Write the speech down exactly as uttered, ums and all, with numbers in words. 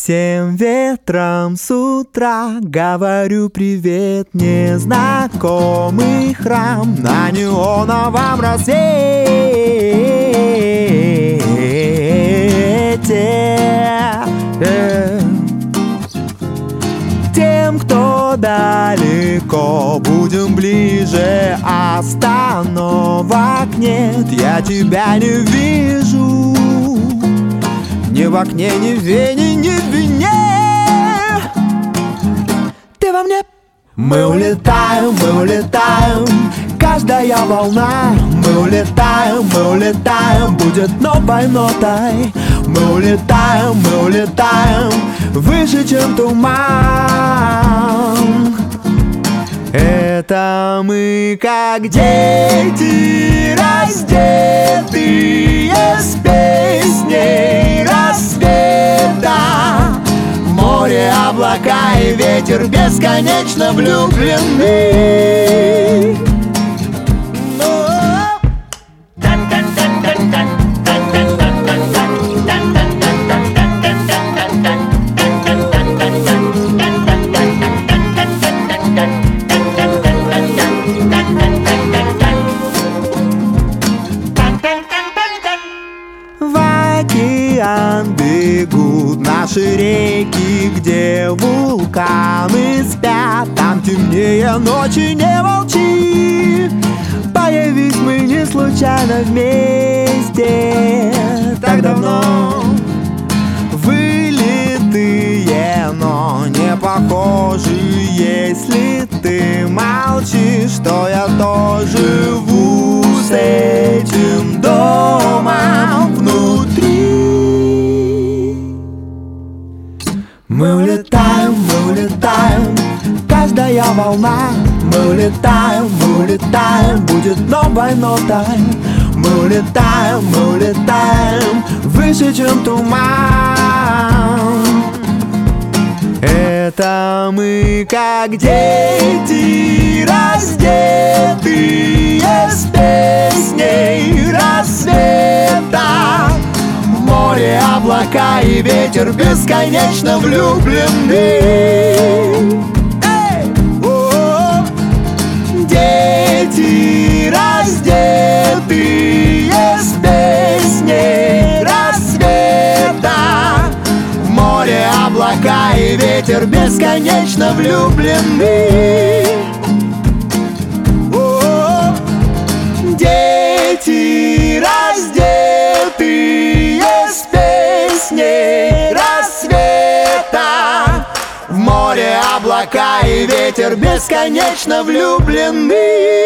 Всем ветрам с утра говорю привет. Незнакомый храм на неоновом рассвете. Тем, кто далеко, будем ближе. Остановок нет, я тебя не вижу. Ни в окне, ни в вене, ни в вине. Ты во мне. Мы улетаем, мы улетаем, каждая волна. Мы улетаем, мы улетаем, будет новой нотой. Мы улетаем, мы улетаем, выше, чем туман. Это мы, как дети, раздетые с песней рассвета. Море, облака и ветер бесконечно влюблены. Бегут наши реки, где вулканы спят. Там темнее ночи, не молчи. Появись мы не случайно вместе. Так давно вылитые, но не похожи. Если ты молчишь, то я тоже живу с этим домом внутри. Мы улетаем, мы улетаем, каждая волна. Мы улетаем, мы улетаем, будет новой нотой. Мы улетаем, мы улетаем, выше, чем туман. Это мы, как дети, раздетые с песней рассвета. Море, облака и ветер бесконечно влюблены. Эй! О-о-о! Дети, раздетые с песней рассвета. Море, облака и ветер бесконечно влюблены. О-о-о! Дети, раздетые с песней рассвета. В море, облака и ветер бесконечно влюблены.